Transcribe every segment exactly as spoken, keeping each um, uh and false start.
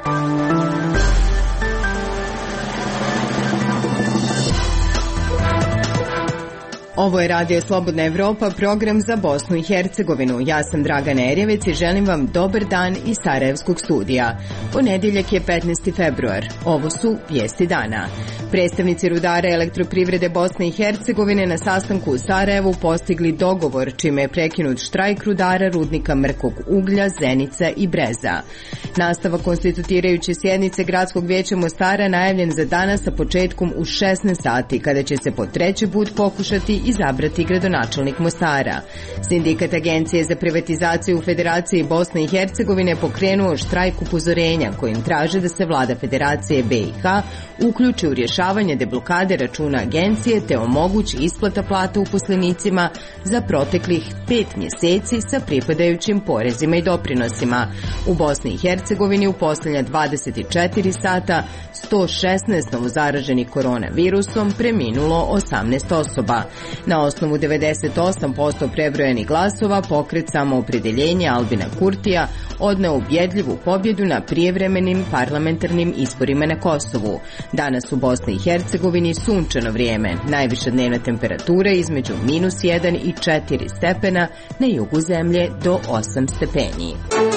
Ovo je Radio Slobodna Evropa, program za Bosnu i Hercegovinu. Ja sam Dragana Erjevec i želim vam dobar dan iz Sarajevskog studija. Ponedjeljak je petnaesti februar. Ovo su vijesti dana. Predstavnici rudara Elektroprivrede Bosne i Hercegovine na sastanku u Sarajevu postigli dogovor, čime je prekinut štrajk rudara rudnika mrkog uglja, Zenica i Breza. Nastavak konstitutirajuće sjednice Gradskog vijeća Mostara najavljen za danas sa početkom u šesnaest sati, kada će se po treći put pokušati izabrati gradonačelnik Mostara. Sindikat Agencije za privatizaciju u Federaciji Bosne i Hercegovine pokrenuo štrajk upozorenja kojim traže da se vlada Federacije B i H uključi u rješavanje deblokade računa agencije te omogući isplata plata uposlenicima za proteklih pet mjeseci sa pripadajućim porezima i doprinosima. U Bosni i Hercegovini u posljednja dvadeset četiri sata sto šesnaest novozaraženih koronavirusom, preminulo osamnaest osoba. Na osnovu devedeset osam posto prebrojenih glasova pokret Samoopredjeljenje Albina Kurtija odneo ubjedljivu pobjedu na prijevremenim parlamentarnim izborima na Kosovu. Danas u Bosni i Hercegovini sunčano vrijeme, najviša dnevna temperatura između minus jedan i četiri stepena, na jugu zemlje do osam stepeni.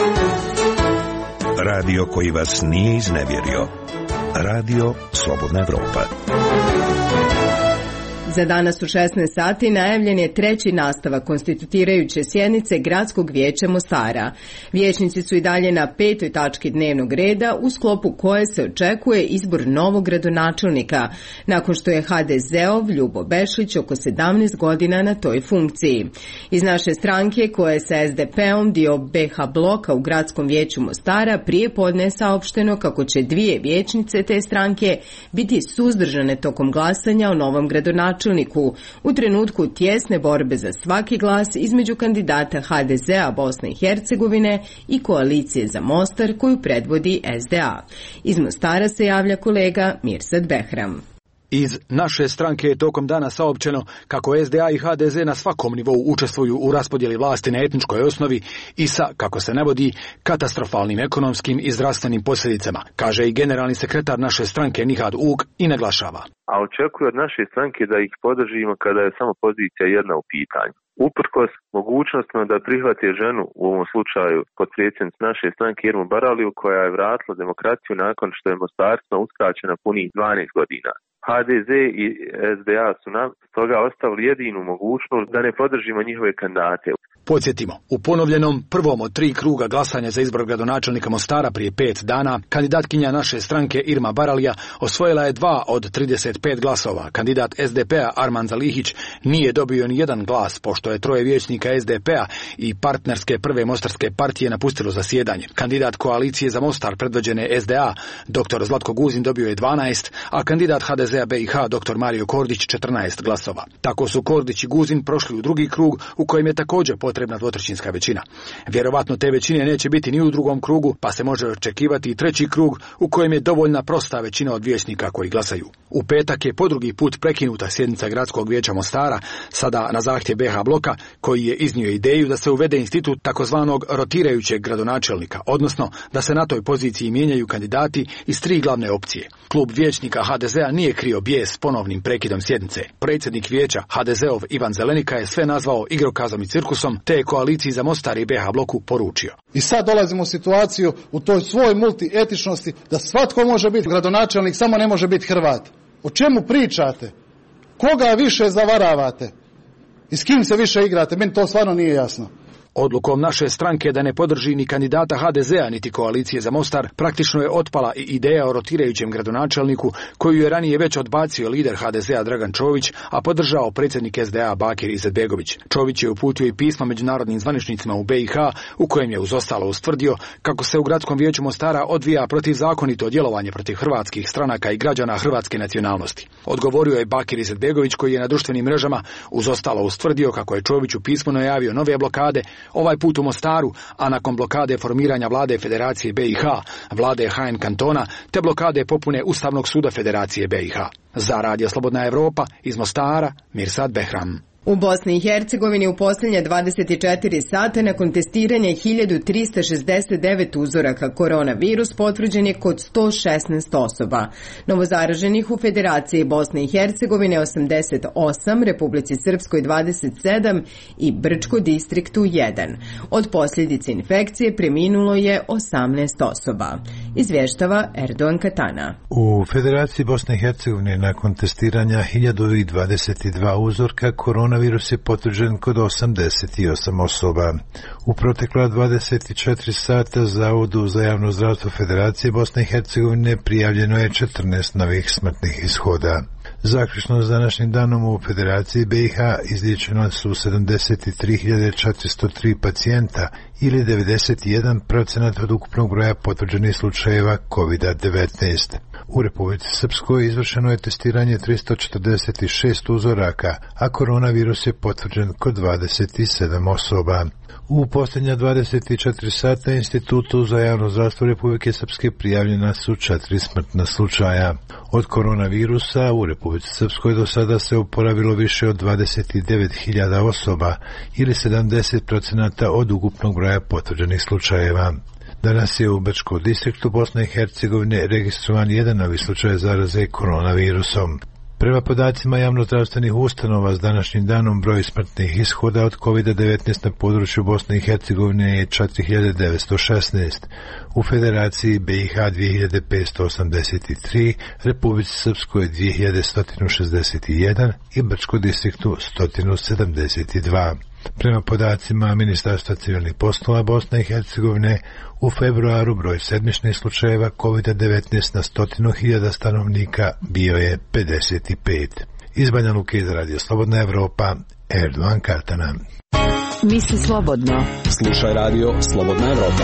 Radio koji vas nije iznevjerio. Radio Slobodna Evropa. Za danas u šesnaest sati najavljen je treći nastavak konstitutirajuće sjednice Gradskog vijeća Mostara. Vijećnici su i dalje na petoj tački dnevnog reda, u sklopu koje se očekuje izbor novog gradonačelnika, nakon što je ha de zeov Ljubo Bešlić oko sedamnaest godina na toj funkciji. Iz naše stranke, koja je sa es de peom dio be ha bloka u Gradskom vijeću Mostara, prije podne je saopšteno kako će dvije vijećnice te stranke biti suzdržane tokom glasanja o novom gradonačelniku u trenutku tjesne borbe za svaki glas između kandidata ha de zea Bosne i Hercegovine i koalicije za Mostar koju predvodi es de a. Iz Mostara se javlja kolega Mirsad Behram. Iz naše stranke je tokom dana saopćeno kako es de a i ha de ze na svakom nivou učestvuju u raspodjeli vlasti na etničkoj osnovi i sa, kako se navodi, katastrofalnim ekonomskim i zdravstvenim posljedicama, kaže i generalni sekretar naše stranke Nihad Ug i naglašava. A očekuje od naše stranke da ih podržimo kada je samo pozicija jedna u pitanju. Uprkos mogućnostima da prihvate ženu, u ovom slučaju potpredsjednicu naše stranke Irmu Baraliju, koja je vratila demokraciju nakon što je mostarstva uskraćena punih dvanaest godina. ha de ze i es de a su nam stoga ostavili jedinu mogućnost da ne podržimo njihove kandidate. Podsjetimo, u ponovljenom prvom od tri kruga glasanja za izbor gradonačelnika Mostara prije pet dana, kandidatkinja naše stranke Irma Baralija osvojila je dva od trideset pet glasova. Kandidat es de pea Arman Zalihić nije dobio ni jedan glas, pošto je troje vijećnika es de pea i partnerske prve mostarske partije napustilo zasjedanje. Kandidat koalicije za Mostar predvođene es de a, dr Zlatko Guzin, dobio je dvanaest, a kandidat ha de zea be i ha, dr Mario Kordić, četrnaest glasova. Tako su Kordić i Guzin prošli u drugi krug, u kojem je također potrebna dvotrećinska većina. Vjerovatno te većine neće biti ni u drugom krugu, pa se može očekivati i treći krug u kojem je dovoljna prosta većina od vijećnika koji glasaju. U petak je po drugi put prekinuta sjednica Gradskog vijeća Mostara, sada na zahtjev be ha bloka, koji je iznio ideju da se uvede institut takozvanog rotirajućeg gradonačelnika, odnosno da se na toj poziciji mijenjaju kandidati iz tri glavne opcije. Klub vijećnika ha de zea nije krio bijes s ponovnim prekidom sjednice. Predsjednik vijeća ha de zeov Ivan Zelenika je sve nazvao igrokazom i cirkusom, te je koaliciji za Mostar i be ha bloku poručio. I sad dolazimo u situaciju u toj svoj multietičnosti da svatko može biti gradonačelnik, samo ne može biti Hrvat. O čemu pričate? Koga više zavaravate? I s kim se više igrate? Meni to stvarno nije jasno. Odlukom naše stranke da ne podrži ni kandidata ha de zea niti koalicije za Mostar, praktično je otpala i ideja o rotirajućem gradonačelniku, koju je ranije već odbacio lider ha de zea Dragan Čović, a podržao predsjednik es de a Bakir Izetbegović. Čović je uputio i pismo međunarodnim zvaničnicima u be i ha, u kojem je uz ostalo ustvrdio kako se u Gradskom vijeću Mostara odvija protivzakonito djelovanje protiv hrvatskih stranaka i građana hrvatske nacionalnosti. Odgovorio je Bakir Izetbegović, koji je na društvenim mrežama uz ostalo ustvrdio kako je Čović u pismu najavio nove blokade, ovaj put u Mostaru, a nakon blokade formiranja vlade Federacije be i ha, vlade ha en kantona, te blokade popune Ustavnog suda Federacije be i ha. Za Radio Slobodna Evropa iz Mostara, Mirsad Behram. U Bosni i Hercegovini u posljednje dvadeset četiri sata nakon testiranja hiljadu trista šezdeset devet uzoraka koronavirus potvrđen je kod sto šesnaest osoba. Novozaraženih u Federaciji Bosne i Hercegovine osamdeset osam, Republici Srpskoj dvadeset sedam i Brčko distriktu jedan. Od posljedice infekcije preminulo je osamnaest osoba. Izvještava Erdogan Katana. U Federaciji Bosne i Hercegovine nakon testiranja hiljadu dvadeset dva uzorka korona virus je potvrđen kod osamdeset osam osoba. U protekla dvadeset četiri sata Zavodu za javno zdravstvo Federacije Bosne i Hercegovine prijavljeno je četrnaest novih smrtnih ishoda. Zaključno s današnjim danom u Federaciji B i H izliječeno su sedamdeset tri hiljade četiristo tri pacijenta ili devedeset jedan procenat od ukupnog broja potvrđenih slučajeva kovid devetnaest. U Republici Srpskoj izvršeno je testiranje tristo četrdeset šest uzoraka, a koronavirus je potvrđen kod dvadeset sedam osoba. U posljednja dvadeset četiri sata Institutu za javno zdravstvo Republike Srpske prijavljena su četiri smrtna slučaja. Od koronavirusa u Republici Srpskoj do sada se oporavilo više od dvadeset devet hiljada osoba ili sedamdeset procenata od ukupnog broja potvrđenih slučajeva. Danas je u Brčkom distriktu Bosne i Hercegovine registrovan jedan novi slučaj zaraze koronavirusom. Prema podacima javnozdravstvenih ustanova s današnjim danom broj smrtnih ishoda od kovid devetnaest na području Bosne i Hercegovine je četiri hiljade devetsto šesnaest, u Federaciji B i H dvije hiljade petsto osamdeset tri, Republici Srpskoj dvije hiljade sto šezdeset jedan i Brčkom distriktu sto sedamdeset dva. Prema podacima Ministarstva civilnih poslova Bosne i Hercegovine, u februaru broj sedmičnih slučajeva kovid devetnaest na stotinu hiljada stanovnika bio je pedeset pet. Iz Banja Luke za Radio Slobodna Evropa, Erdogan Katana. Misli slobodno. Slušaj Radio Slobodna Evropa.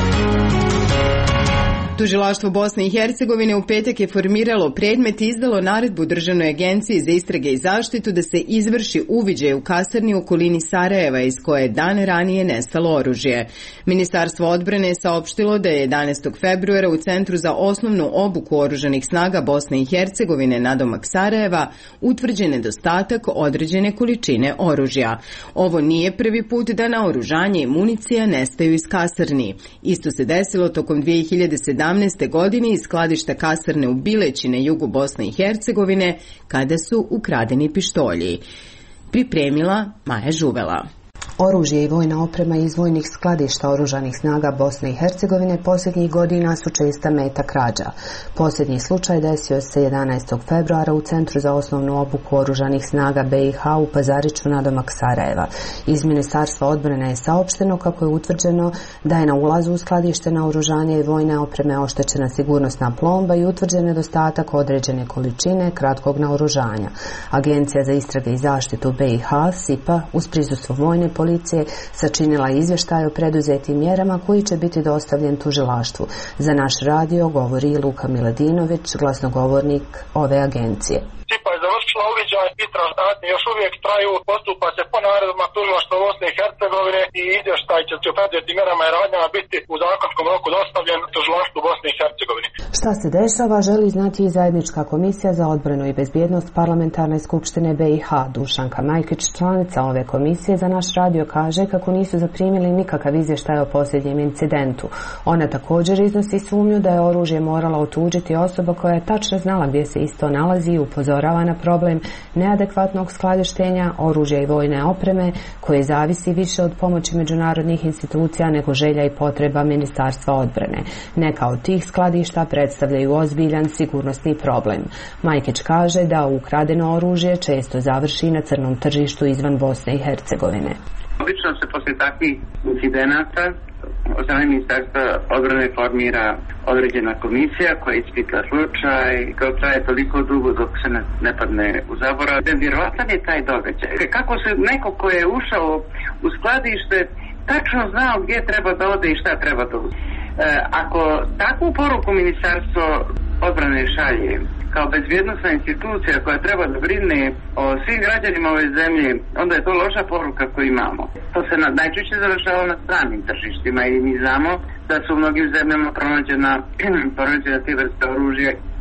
Tužilaštvo Bosne i Hercegovine u petak je formiralo predmet i izdalo naredbu Državnoj agenciji za istrage i zaštitu da se izvrši uviđaj u kasarni u okolini Sarajeva iz koje je dan ranije nestalo oružje. Ministarstvo odbrane je saopštilo da je jedanaestog februara u Centru za osnovnu obuku oružanih snaga Bosne i Hercegovine nadomak Sarajeva utvrđen nedostatak određene količine oružja. Ovo nije prvi put da naoružanje i municija nestaju iz kasarni. Isto se desilo tokom dvije hiljade sedamnaeste godine iz skladišta kasarne u Bileći na jugu Bosne i Hercegovine kada su ukradeni pištolji. Pripremila Maja Žuvela. Oružje i vojna oprema iz vojnih skladišta oružanih snaga Bosne i Hercegovine posljednjih godina su česta meta krađa. Posljednji slučaj desio se jedanaestog februara u Centru za osnovnu obuku oružanih snaga B i H u Pazariću nadomak Sarajeva. Iz Ministarstva odbrane je saopšteno kako je utvrđeno da je na ulazu u skladište naoružanja i vojne opreme oštećena sigurnosna plomba i utvrđen nedostatak određene količine kratkog naoružanja. Agencija za istrage i zaštitu B i H, S I P A, uz prisustvo vojne policije sačinila izvještaj o preduzetim mjerama koji će biti dostavljen tužilaštvu. Za naš radio govori Luka Miladinović, glasnogovornik ove agencije. S I P A je završila uviđaj, istražne radnje još uvijek traju, postupa se po naredbama tužilaštva Bosne i Hercegovine i izvještaj će o preduzetim mjerama i radnjama biti u zakonskom roku dostavljen tužilaštvu Bosne i Hercegovine. Šta se dešava želi znati i Zajednička komisija za odbranu i bezbjednost Parlamentarne skupštine B i H. Dušanka Majkić, članica ove komisije, za naš radio kaže kako nisu zaprimili nikakav izvještaj o posljednjem incidentu. Ona također iznosi sumnju da je oružje morala otuđiti osoba koja je tačno znala gdje se isto nalazi i upozorava na problem neadekvatnog skladištenja oružja i vojne opreme koje zavisi više od pomoći međunarodnih institucija nego želja i potreba Ministarstva odbrane. Neka od tih skladišta predstavljaju ozbiljan sigurnosni problem. Majkić kaže da ukradeno oružje često završi na crnom tržištu izvan Bosne i Hercegovine. Obično se poslije takvih incidenata od strane Ministarstva odbrane formira određena komisija koja ispita slučaj, koja traje toliko dugo dok se ne, ne padne u zaborav. Vjerovatan je taj događaj. Kako se neko ko je ušao u skladište tačno znao gdje treba da ode i šta treba da uzme. E, ako takvu poruku Ministarstvo odbrane šalje kao bezbjednosna institucija koja treba da brine o svim građanima ove zemlje, onda je to loša poruka koju imamo. To se na, najčešće završava na stranim tržištima i mi znamo da su u mnogim zemljama pronađena, pronađena te vrste oružja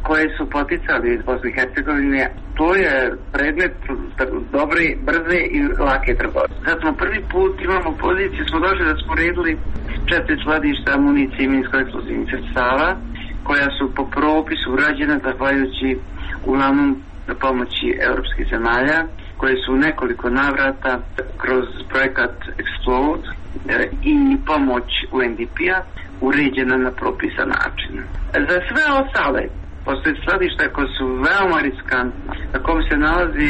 koje su poticali iz Bosne i Hercegovine, to je predmet dobre, brze i lake trgovine. Zato smo prvi put imamo poziciju, smo došli da smo redili četiri skladišta municije i minsko-eksplozivnih sredstava, koja su po propisu urađena zahvaljujući uglavnom pomoći europskih zemalja, koje su u nekoliko navrata kroz projekat Explode i pomoć U N D P-a uređena na propisan način. Za sve ostale postoje skladišta koje su veoma riskantne, na kom se nalazi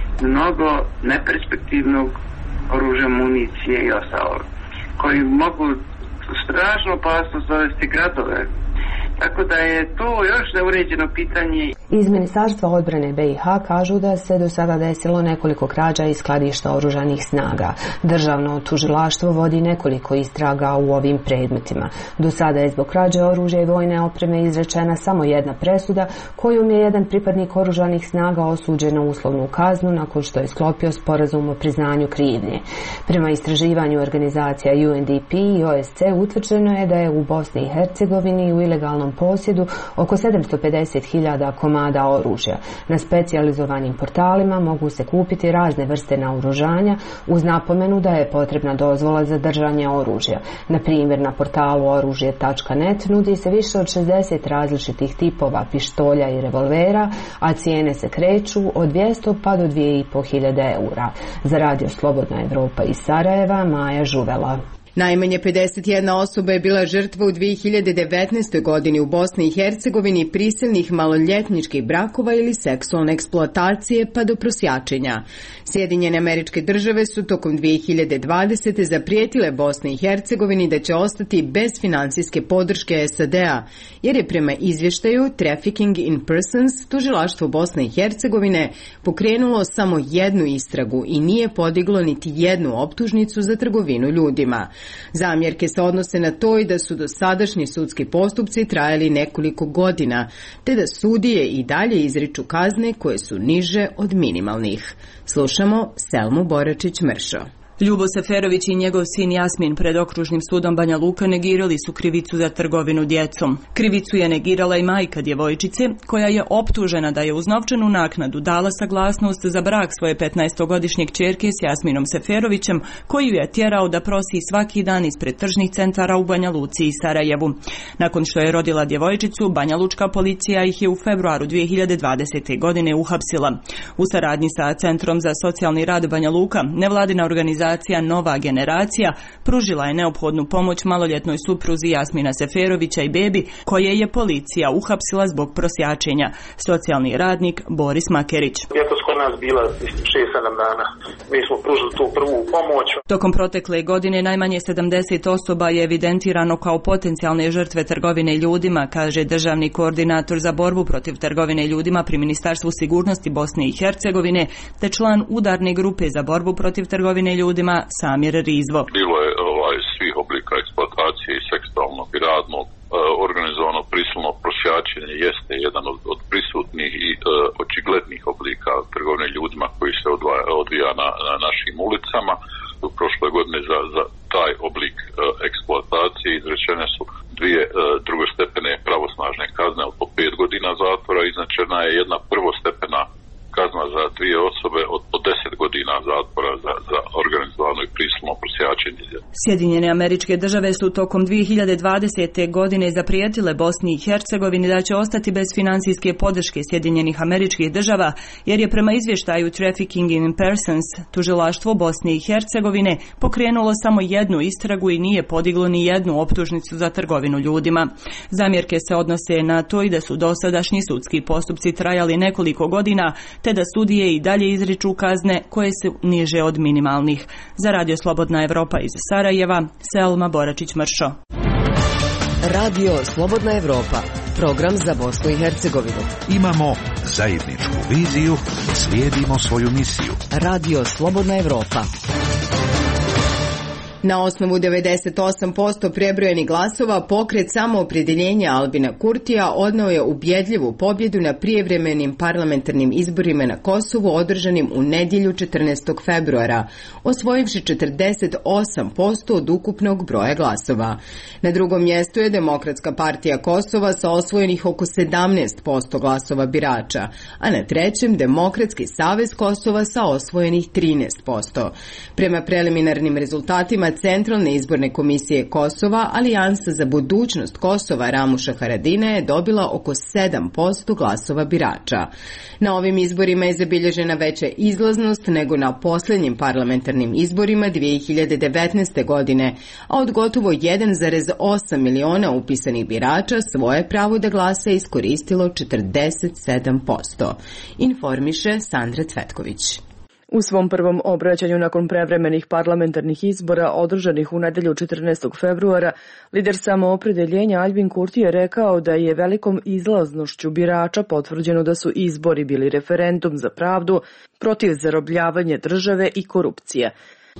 mnogo neperspektivnog oružja, municije i ostalo, koji mogu strašno opasnost dovesti gradove. Tako da je to još neuređeno pitanje. Iz Ministarstva odbrane B i H kažu da se do sada desilo nekoliko krađa iz skladišta oružanih snaga. Državno tužilaštvo vodi nekoliko istraga u ovim predmetima. Do sada je zbog krađe oružja i vojne opreme izrečena samo jedna presuda, kojom je jedan pripadnik oružanih snaga osuđen na uslovnu kaznu nakon što je sklopio sporazum o priznanju krivnje. Prema istraživanju organizacija U N D P i O S C utvrđeno je da je u Bosni i Hercegovini u ilegalnom posjedu oko sedamsto pedeset hiljada komada oružja. Na specijalizovanim portalima mogu se kupiti razne vrste naoružanja uz napomenu da je potrebna dozvola za držanje oružja. Na primjer, na portalu oružje tačka net nudi se više od šezdeset različitih tipova pištolja i revolvera, a cijene se kreću od dvjesto pa do dvije i po hiljade eura. Za Radio Slobodna Evropa iz Sarajeva, Maja Žuvela. Najmanje pedeset jedna osoba je bila žrtva u dvije hiljade devetnaestoj. godini u Bosni i Hercegovini prisilnih maloljetničkih brakova ili seksualne eksploatacije pa do prosjačenja. Sjedinjene Američke Države su tokom dvije hiljade dvadesete. zaprijetile Bosni i Hercegovini da će ostati bez financijske podrške S A D-a, jer je prema izvještaju Trafficking in Persons tužilaštvo Bosne i Hercegovine pokrenulo samo jednu istragu i nije podiglo niti jednu optužnicu za trgovinu ljudima. Zamjerke se odnose na to i da su dosadašnji sudski postupci trajali nekoliko godina, te da sudije i dalje izriču kazne koje su niže od minimalnih. Slušamo Selmu Boračić-Mršo. Ljubo Seferović i njegov sin Jasmin pred okružnim sudom Banja Luka negirali su krivicu za trgovinu djecom. Krivicu je negirala i majka djevojčice, koja je optužena da je uz novčanu naknadu dala saglasnost za brak svoje petnaestogodišnjeg ćerke s Jasminom Seferovićem, koju je tjerao da prosi svaki dan ispred tržnih centara u Banja Luci i Sarajevu. Nakon što je rodila djevojčicu, Banja Lučka policija ih je u februaru dvije hiljade dvadesete. godine uhapsila. U saradnji sa Centrom za socijalni rad Banja Luka, nevladina organizacija Nova generacija pružila je neophodnu pomoć maloljetnoj supruzi Jasmina Seferovića i bebi, koje je policija uhapsila zbog prosjačenja. Socijalni radnik Boris Makerić. Ljetos kod nas bila šest sedam dana. Mi smo pružili tu prvu pomoć. Tokom protekle godine najmanje sedamdeset osoba je evidentirano kao potencijalne žrtve trgovine ljudima, kaže državni koordinator za borbu protiv trgovine ljudima pri Ministarstvu sigurnosti Bosne i Hercegovine, te član udarne grupe za borbu protiv trgovine ljudima Samir Rizvo. Bilo je ovaj, svih oblika eksploatacije i seksualnog i radnog, e, organizovano prisilno prosjačenje jeste jedan od, od prisutnih i e, očiglednih oblika trgovine ljudima koji se odvaja, odvija na, na našim ulicama. U prošle godine za, za taj oblik e, eksploatacije izrečene su dvije e, drugostepene pravosnažne kazne od po pet godina zatvora, izrečena je jedna prvostepena kazna za dvije osobe od po deset godina zatvora za, za organizovano i prisilno prosjačenje. Sjedinjene Američke Države su tokom dvije hiljade dvadesete. godine zaprijetile Bosni i Hercegovini da će ostati bez financijske podrške Sjedinjenih Američkih Država, jer je prema izvještaju Trafficking in Persons tužilaštvo Bosne i Hercegovine pokrenulo samo jednu istragu i nije podiglo ni jednu optužnicu za trgovinu ljudima. Zamjerke se odnose na to i da su dosadašnji sudski postupci trajali nekoliko godina, te da sudije i dalje izriču kazne koje su niže od minimalnih. Za Radio Slobodna Evropa iz Sarajeva, Selma Boračić-Mršo. Radio Slobodna Evropa, program za Bosnu i Hercegovinu. Imamo zajedničku viziju, slijedimo svoju misiju. Radio Slobodna Evropa. Na osnovu devedeset osam posto prebrojenih glasova, pokret Samoopredjeljenja Albina Kurtija odneo je ubjedljivu pobjedu na prijevremenim parlamentarnim izborima na Kosovu održanim u nedjelju četrnaestog februara, osvojivši četrdeset osam posto od ukupnog broja glasova. Na drugom mjestu je Demokratska partija Kosova sa osvojenih oko sedamnaest posto glasova birača, a na trećem Demokratski savez Kosova sa osvojenih trinaest posto. Prema preliminarnim rezultatima Centralne izborne komisije Kosova, Alijansa za budućnost Kosova Ramuša Haradine je dobila oko sedam posto glasova birača. Na ovim izborima je zabilježena veća izlaznost nego na posljednjim parlamentarnim izborima dvije hiljade devetnaeste. godine, a od gotovo jedan zarez osam miliona upisanih birača svoje pravo da glasa iskoristilo četrdeset sedam posto. Informiše Sandra Cvetković. U svom prvom obraćanju nakon prevremenih parlamentarnih izbora održanih u nedelju četrnaestog februara, lider Samoopredjeljenja Albin Kurti je rekao da je velikom izlaznošću birača potvrđeno da su izbori bili referendum za pravdu, protiv zarobljavanja države i korupcije.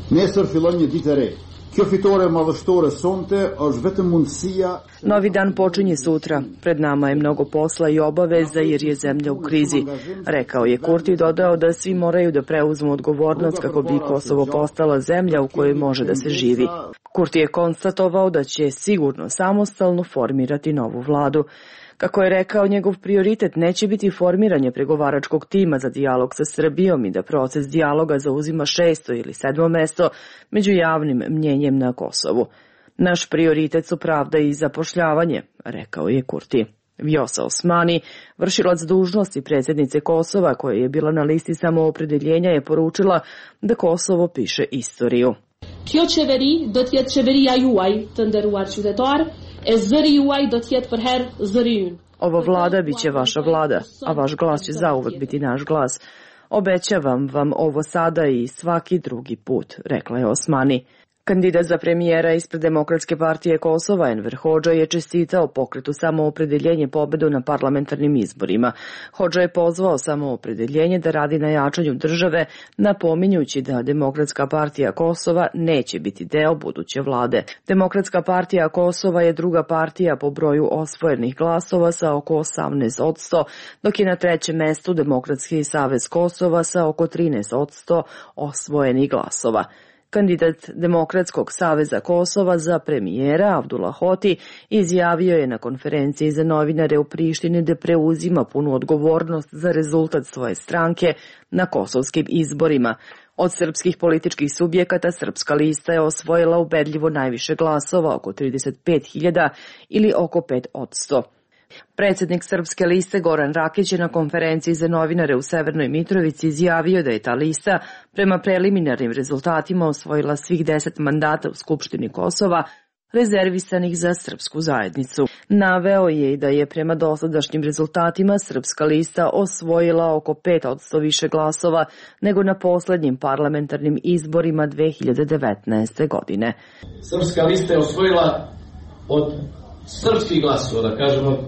Novi dan počinje sutra. Pred nama je mnogo posla i obaveza jer je zemlja u krizi, rekao je Kurti i dodao da svi moraju da preuzmu odgovornost kako bi Kosovo postala zemlja u kojoj može da se živi. Kurti je konstatovao da će sigurno samostalno formirati novu vladu. Kako je rekao, njegov prioritet neće biti formiranje pregovaračkog tima za dijalog sa Srbijom i da proces dijaloga zauzima šesto ili sedmo mesto među javnim mnjenjem na Kosovu. Naš prioritet su pravda i zapošljavanje, rekao je Kurti. Vjosa Osmani, vršilac dužnosti predsjednice Kosova koja je bila na listi Samoopredjeljenja, je poručila da Kosovo piše istoriju. Kjo qeveri do të jetë qeveria juaj, të nderuar qytetar, e zëri juaj do të jetë për herë zëri ynë. Ova vlada biće vaša vlada, a vaš glas će zauvek biti naš glas. Obećavam vam ovo sada i svaki drugi put, rekla je Osmani. Kandidat za premijera ispred Demokratske partije Kosova Enver Hodža je čestitao pokretu Samoopredjeljenje pobedu na parlamentarnim izborima. Hodža je pozvao Samoopredjeljenje da radi na jačanju države, napominjući da Demokratska partija Kosova neće biti deo buduće vlade. Demokratska partija Kosova je druga partija po broju osvojenih glasova sa oko osamnaest posto, dok je na trećem mestu Demokratski savez Kosova sa oko trinaest posto osvojenih glasova. Kandidat Demokratskog saveza Kosova za premijera Abdullah Hoti izjavio je na konferenciji za novinare u Prištini da preuzima punu odgovornost za rezultat svoje stranke na kosovskim izborima. Od srpskih političkih subjekata Srpska lista je osvojila ubedljivo najviše glasova, oko trideset pet hiljada ili oko pet posto. Predsjednik Srpske liste Goran Rakić je na konferenciji za novinare u Severnoj Mitrovici izjavio da je ta lista prema preliminarnim rezultatima osvojila svih deset mandata u Skupštini Kosova, rezervisanih za srpsku zajednicu. Naveo je i da je prema dosadašnjim rezultatima Srpska lista osvojila oko pet posto više glasova nego na poslednjim parlamentarnim izborima dve hiljade devetnaeste. godine. Srpska lista je osvojila od srpskih glasova, da kažemo,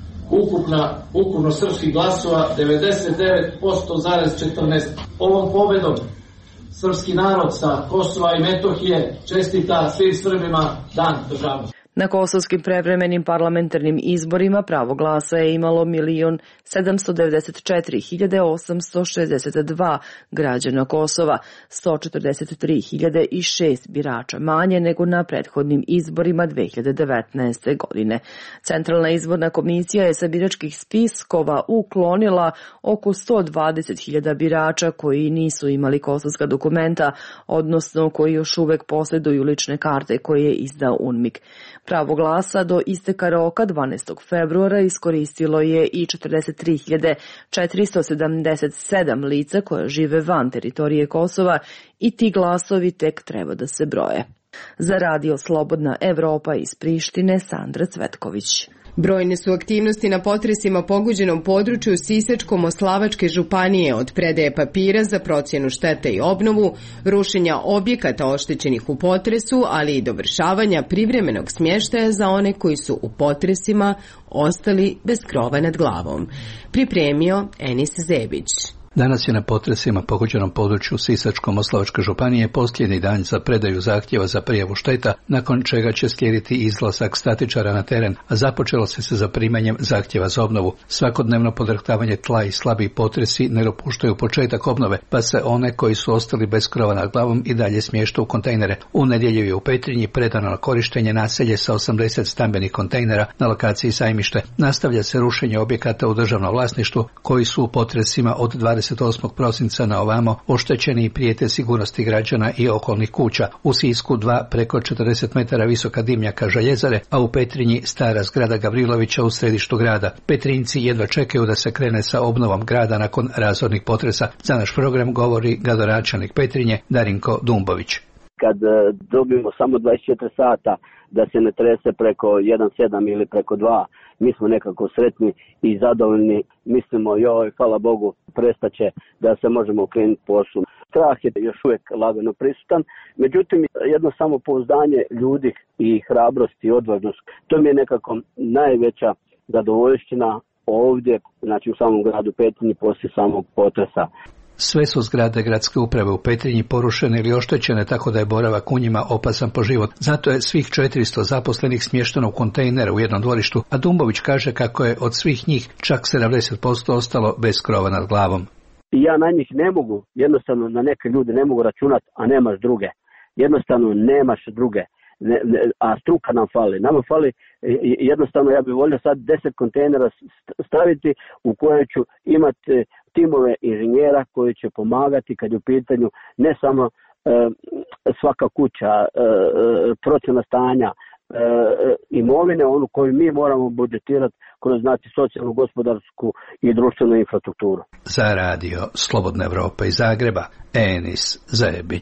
ukupna, ukupno srpskih glasova devedeset devet zarez četrnaest. Ovom pobedom srpski narod sa Kosova i Metohije čestita svim Srbima Dan državnosti. Na kosovskim prevremenim parlamentarnim izborima pravo glasa je imalo milion sedamsto devedeset četiri hiljade osamsto šezdeset dva građana Kosova, sto četrdeset tri hiljade šest birača manje nego na prethodnim izborima dve hiljade devetnaeste. godine. Centralna izborna komisija je sa biračkih spiskova uklonila oko sto dvadeset hiljada birača koji nisu imali kosovska dokumenta, odnosno koji još uvek posjeduju lične karte koje je izdao UNMIK. Pravo glasa do isteka roka dvanaestog februara iskoristilo je i četrdeset tri hiljade četiristo sedamdeset sedam lica koja žive van teritorije Kosova i ti glasovi tek treba da se broje. Za Radio Slobodna Evropa iz Prištine, Sandra Cvetković. Brojne su aktivnosti na potresima pogođenom području Sisačko-Moslavačke županije, od predaje papira za procjenu štete i obnovu, rušenja objekata oštećenih u potresu, ali i dovršavanja privremenog smještaja za one koji su u potresima ostali bez krova nad glavom. Pripremio Enis Zebić. Danas je na potresima pogođenom području Sisačko-moslavačke županije posljednji dan za predaju zahtjeva za prijavu šteta, nakon čega će slijediti izlazak statičara na teren, a započelo se sa zaprimanjem zahtjeva za obnovu. Svakodnevno podrhtavanje tla i slabi potresi ne dopuštaju početak obnove, pa se one koji su ostali bez krova nad glavom i dalje smješta u kontejnere. U nedjelju je u Petrinji predano na korištenje naselje sa osamdeset stambenih kontejnera na lokaciji Sajmište. Nastavlja se rušenje objekata u državnom vlasništvu koji su u potresima od dvadeset osmog prosinca na ovamo oštećeni i prijete sigurnosti građana i okolnih kuća. U Sisku dva preko četrdeset metara visoka dimnjaka željezare, a u Petrinji stara zgrada Gavrilovića u središtu grada. Petrinjci jedva čekaju da se krene sa obnovom grada nakon razornih potresa. Za naš program govori gradonačelnik Petrinje Darinko Dumbović. Kad dobijemo samo dvadeset četiri sata da se ne trese preko jedan sedam ili preko dva, mi smo nekako sretni i zadovoljni. Mislimo, joj, hvala Bogu, prestaće da se možemo okrenuti poslu. Strah je još uvijek lagano prisutan, međutim, jedno samopouzdanje ljudi i hrabrost i odvažnost, to mi je nekako najveća zadovoljština ovdje, znači u samom gradu Petrinji poslije samog potresa. Sve su zgrade gradske uprave u Petrinji porušene ili oštećene, tako da je boravak u njima opasan po život. Zato je svih četiristo zaposlenih smješteno u kontejnere u jednom dvorištu, a Dumbović kaže kako je od svih njih čak sedamdeset posto ostalo bez krova nad glavom. Ja na njih ne mogu, jednostavno na neke ljude ne mogu računati, a nemaš druge. Jednostavno nemaš druge. Ne, ne, a struka nam fali. Nama fali, jednostavno ja bih volio sad deset kontejnera staviti u koje ću imati timove inženjera koji će pomagati kad je u pitanju ne samo e, svaka kuća, e, procjena stanja, e, imovine, onu koju mi moramo budžetirati kroz znači socijalnu, gospodarsku i društvenu infrastrukturu. Za radio Slobodna Evropa iz Zagreba, Enis Zajebić.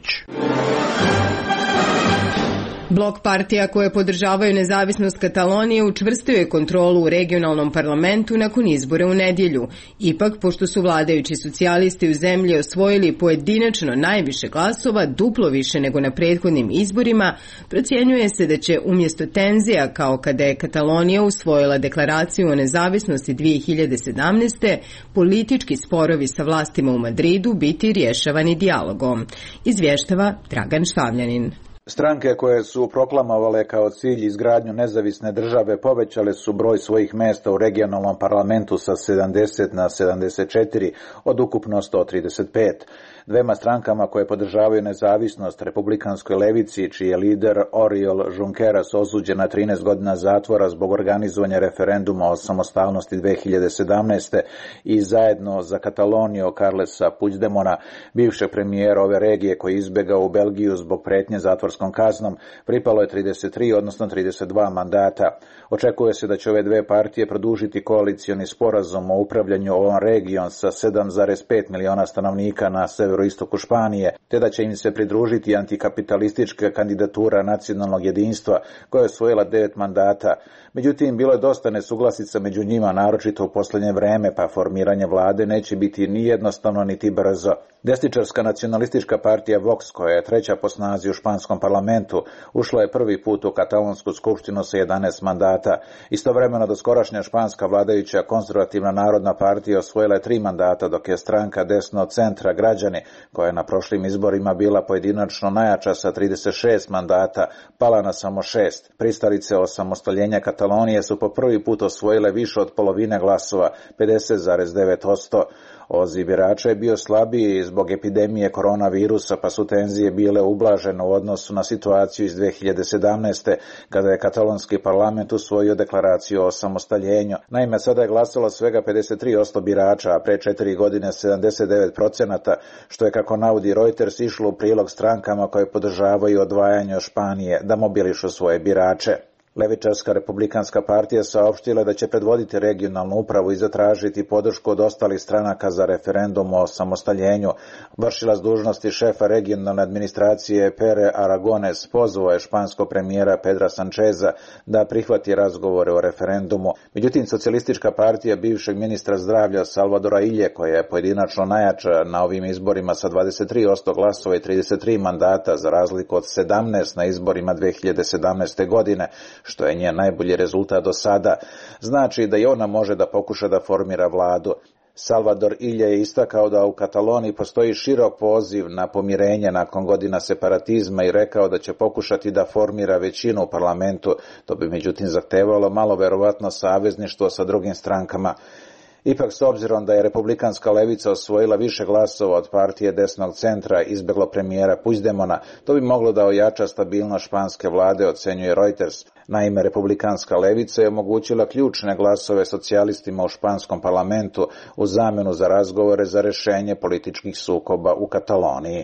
Blok partija koje podržavaju nezavisnost Katalonije učvrstio je kontrolu u regionalnom parlamentu nakon izbora u nedjelju. Ipak, pošto su vladajući socijalisti u zemlji osvojili pojedinačno najviše glasova, duplo više nego na prethodnim izborima, procjenjuje se da će umjesto tenzija, kao kada je Katalonija usvojila deklaraciju o nezavisnosti dvije hiljade sedamnaeste. politički sporovi sa vlastima u Madridu biti rješavani dijalogom. Izvještava Dragan Šavljanin. Stranke koje su proklamovale kao cilj izgradnju nezavisne države povećale su broj svojih mjesta u regionalnom parlamentu sa sedamdeset na sedamdeset četiri od ukupno sto trideset pet. Dvema strankama koje podržavaju nezavisnost, republikanskoj levici, čiji je lider Oriol Junqueras osuđen na trinaest godina zatvora zbog organizovanja referenduma o samostalnosti dvije hiljade sedamnaeste. i zajedno za Kataloniju Carlesa Puigdemona, bivšeg premijera ove regije koji je izbjegao u Belgiju zbog pretnje zatvorskom kaznom, pripalo je trideset tri, odnosno trideset dva mandata. Očekuje se da će ove dve partije produžiti koalicioni sporazum o upravljanju ovom regijom sa sedam zarez pet miliona stanovnika na severoistoku Španije, te da će im se pridružiti antikapitalistička kandidatura nacionalnog jedinstva koja je osvojila devet mandata. Međutim, bilo je dosta nesuglasica među njima, naročito u posljednje vreme, pa formiranje vlade neće biti ni jednostavno niti brzo. Desničarska nacionalistička partija Vox, koja je treća po snazi u španskom parlamentu, ušla je prvi put u katalonsku skupštinu sa jedanaest mandata. Istovremeno doskorašnja španska vladajuća konzervativna narodna partija osvojila je tri mandata, dok je stranka desno centra Građani, koja je na prošlim izborima bila pojedinačno najjača sa trideset šest mandata, pala na samo šest. Pristalice osamostaljenja Katalonije su po prvi put osvojile više od polovine glasova, pedeset zarez devet posto. Odziv birača je bio slabiji zbog epidemije koronavirusa, pa su tenzije bile ublažene u odnosu na situaciju iz dvije hiljade sedamnaeste. kada je katalonski parlament usvojio deklaraciju o samostaljenju. Naime, sada je glasalo svega pedeset tri posto birača, a pre četiri godine sedamdeset devet procenata, što je, kako navodi Reuters, išlo u prilog strankama koje podržavaju odvajanje od Španije da mobilišu svoje birače. Levičarska republikanska partija saopštila da će predvoditi regionalnu upravu i zatražiti podršku od ostalih stranaka za referendum o samostaljenju. Vršilac dužnosti šefa regionalne administracije Pere Aragones pozvao je španskog premijera Pedra Sancheza da prihvati razgovore o referendumu. Međutim, socijalistička partija bivšeg ministra zdravlja Salvadora Ilje, koja je pojedinačno najjača na ovim izborima sa dvadeset tri posto glasova i trideset tri mandata, za razliku od sedamnaest na izborima dvije hiljade sedamnaeste. godine, što je njen najbolji rezultat do sada, znači da i ona može da pokuša da formira vladu. Salvador Illa je istakao da u Kataloniji postoji širok poziv na pomirenje nakon godina separatizma i rekao da će pokušati da formira većinu u parlamentu. To bi međutim zahtevalo malo verovatno savezništvo sa drugim strankama. Ipak, s obzirom da je republikanska levica osvojila više glasova od partije desnog centra izbjeglo premijera Puigdemona, to bi moglo da ojača stabilnost španske vlade, ocenjuje Reuters. Naime, republikanska levica je omogućila ključne glasove socijalistima u španskom parlamentu u zamjenu za razgovore za rješenje političkih sukoba u Kataloniji.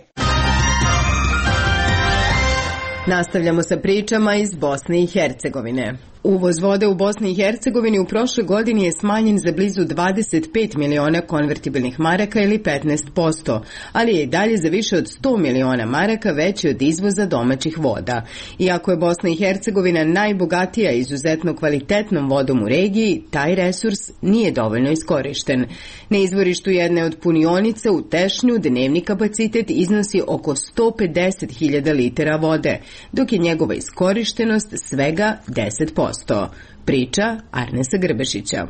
Nastavljamo sa pričama iz Bosne i Hercegovine. Uvoz vode u Bosni i Hercegovini u prošloj godini je smanjen za blizu dvadeset pet miliona konvertibilnih maraka ili petnaest posto, ali je i dalje za više od sto miliona maraka veći od izvoza domaćih voda. Iako je Bosna i Hercegovina najbogatija izuzetno kvalitetnom vodom u regiji, taj resurs nije dovoljno iskorišten. Na izvorištu jedne od punionica u Tešnju dnevni kapacitet iznosi oko sto pedeset hiljada litara vode, dok je njegova iskorištenost svega deset posto. Priča Arnesa Grbešića.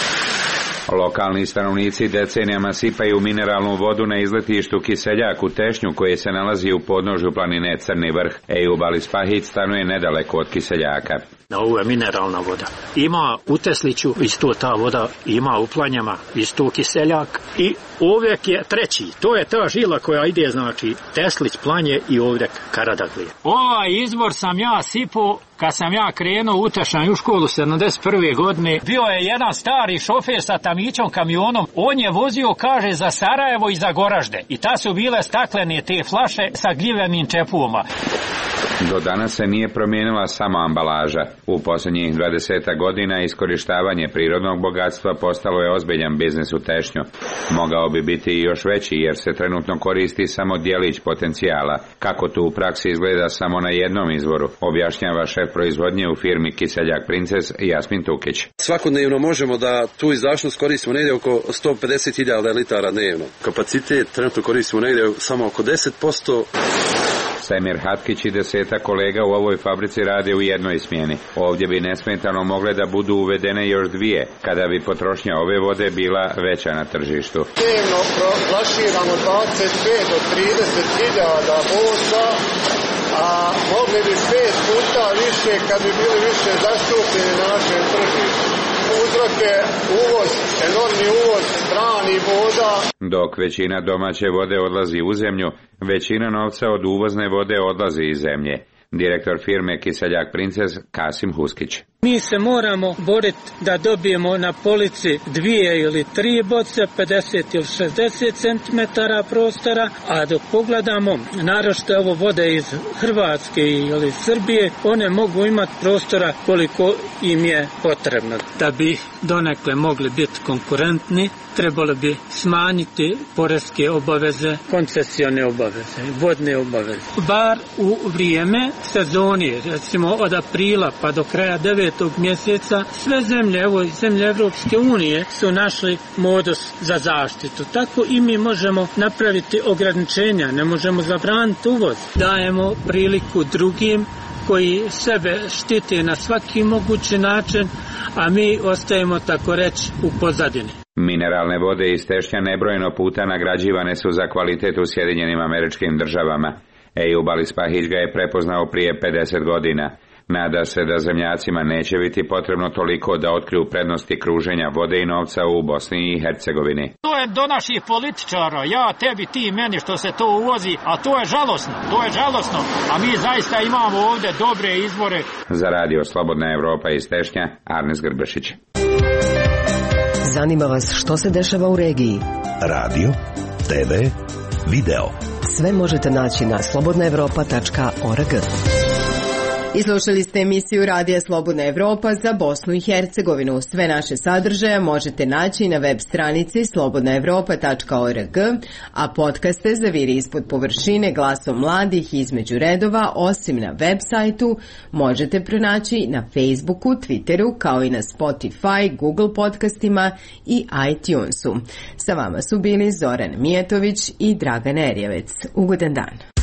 Lokalni stanovnici decenijama sipaju mineralnu vodu na izletištu Kiseljak u Tešnju, koje se nalazi u podnožju planine Crni vrh. Ejub Alispahić stanuje nedaleko od Kiseljaka. Ovo je mineralna voda. Ima u Tesliću isto ta voda, ima u Planjama isto Kiseljak i uvijek je treći. To je ta žila koja ide, znači Teslić, Planje i ovdje Karadaglija. Ovaj izvor sam ja sipao kad sam ja krenuo u Tešnju u školu sedamdeset prve godine. Bio je jedan stari šofer sa tamićom kamionom. On je vozio, kaže, za Sarajevo i za Goražde. I ta su bile staklene te flaše sa gljivenim čepuvama. Do danas se nije promijenila samo ambalaža. U posljednjih dvadesetak godina iskorištavanje prirodnog bogatstva postalo je ozbiljan biznis u Tešnju. Mogao bi biti i još veći jer se trenutno koristi samo djelić potencijala. Kako to u praksi izgleda samo na jednom izvoru, objašnjava šef proizvodnje u firmi Kiseljak Princes Jasmin Tukić. Svakodnevno možemo da tu izdašnost koristimo negdje oko sto pedeset hiljada litara dnevno. Kapacitet trenutno koristimo negdje samo oko deset posto. Semir Hatkić i deseta kolega u ovoj fabrici rade u jednoj smjeni. Ovdje bi nesmetano mogle da budu uvedene još dvije, kada bi potrošnja ove vode bila veća na tržištu. Dnevno flaširamo dvadeset pet do trideset hiljada boca, a mogli bi pet puta više kad bi bili više zastupljeni na našem tržištu. Uzrok je uvoz, enormni uvoz stranih voda. Dok većina domaće vode odlazi u zemlju, većina novca od uvozne vode odlazi iz zemlje. Direktor firme Kiseljak Princes Kasim Huskić. Mi se moramo boriti da dobijemo na polici dvije ili tri boce, pedeset ili šezdeset centimetara prostora, a dok pogledamo, naročito ovo vode iz Hrvatske ili Srbije, one mogu imati prostora koliko im je potrebno. Da bi donekle mogli biti konkurentni, trebalo bi smanjiti poreske obaveze, koncesione obaveze, vodne obaveze. Bar u vrijeme sezoni, recimo od aprila pa do kraja devetog mjeseca, sve zemlje, evo zemlje Evropske unije su našli modus za zaštitu. Tako i mi možemo napraviti ograničenja, ne možemo zabraniti uvoz. Dajemo priliku drugim koji sebe štite na svaki mogući način, a mi ostajemo, tako reći, u pozadini. Mineralne vode iz Tešnja nebrojeno puta nagrađivane su za kvalitet u Sjedinjenim Američkim Državama. Ejub Alispahić ga je prepoznao prije pedeset godina. Nada se da zemljacima neće biti potrebno toliko da otkriju prednosti kruženja vode i novca u Bosni i Hercegovini. To je do naših političara, ja, tebi, ti, meni što se to uvozi, a to je žalosno, to je žalosno, a mi zaista imamo ovdje dobre izvore. Za radio Slobodna Evropa iz Tešnja, Arnes Grbešić. Zanima vas što se dešava u regiji? Radio, te ve, video. Sve možete naći na slobodna evropa tačka org. I slušali ste emisiju Radija Slobodna Evropa za Bosnu i Hercegovinu. Sve naše sadržaje možete naći na web stranici slobodna evropa tačka org, a podcaste za Viri ispod površine glasom mladih između redova, osim na web sajtu, možete pronaći na Facebooku, Twitteru, kao i na Spotify, Google podcastima i iTunesu. Sa vama su bili Zoran Mijetović i Dragan Erjevec. Ugodan dan.